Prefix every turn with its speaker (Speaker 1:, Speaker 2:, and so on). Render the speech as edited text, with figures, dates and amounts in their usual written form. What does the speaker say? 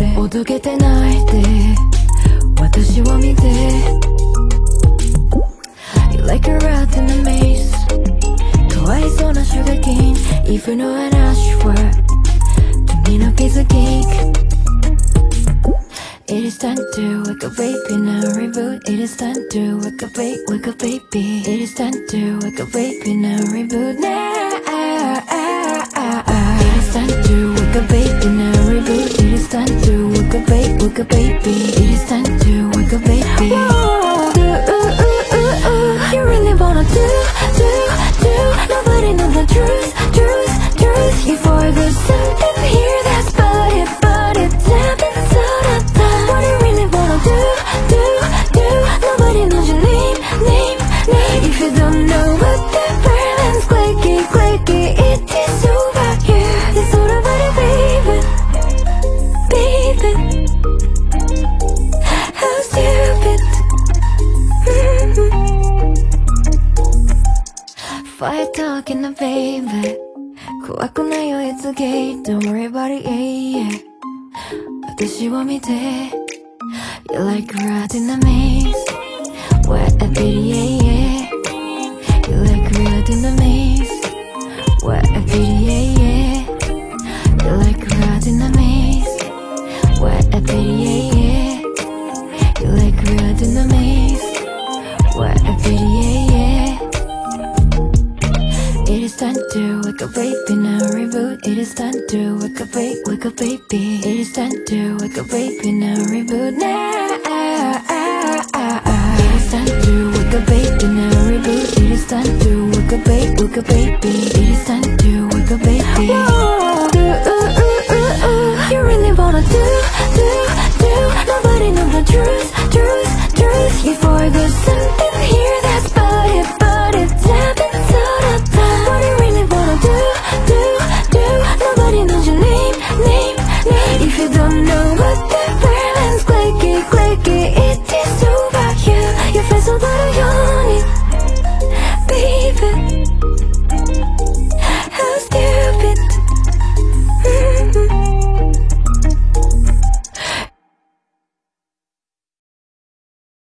Speaker 1: れおどけてないで私を見て You like a rat in a maze かわいそうなシュガーケーン If you know an ashworth 君のピースケーキ It is time to wake up baby now reboot It is time to wake up baby It is time to wake up baby now reboot now It is time to wake up baby now reboot It is time to wake up baby It is time to wake up baby You really wanna do Nobody knows the truth You forgot something here that's but it happens all the time What you really wanna do Nobody knows your name If you don't know what the violence clicky It is over here It's all about it baby How stupid Fire talking to baby 怖くないよ It's okay Don't worry about it yeah 私を見て You like a rat in a maze What a pity yeah You like a rat in a maze What a pity yeah You like a rat in a maze What a pity yeah You like a rat in a maze What a pity yeah It is time to wake up baby now reboot It is time to wake up baby It is time to wake up baby now reboot now It is time to wake up baby now reboot It is time to wake up baby It is time to